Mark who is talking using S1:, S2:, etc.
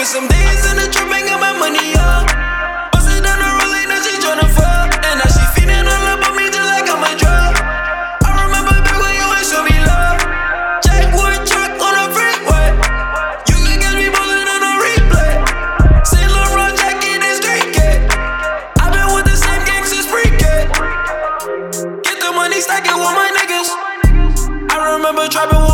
S1: some days in the trap and got my money up. Bust it down the road like now she tryna fuck. And now she feeding all up on me just like I'm a drug. I remember back when you ain't show me love. Jackwood truck on a freeway. You can catch me ballin' on a replay. Saint Laurent jacket and straight cat. I been with the same gang since pre-K. Get the money, stack it with my niggas. I remember trapping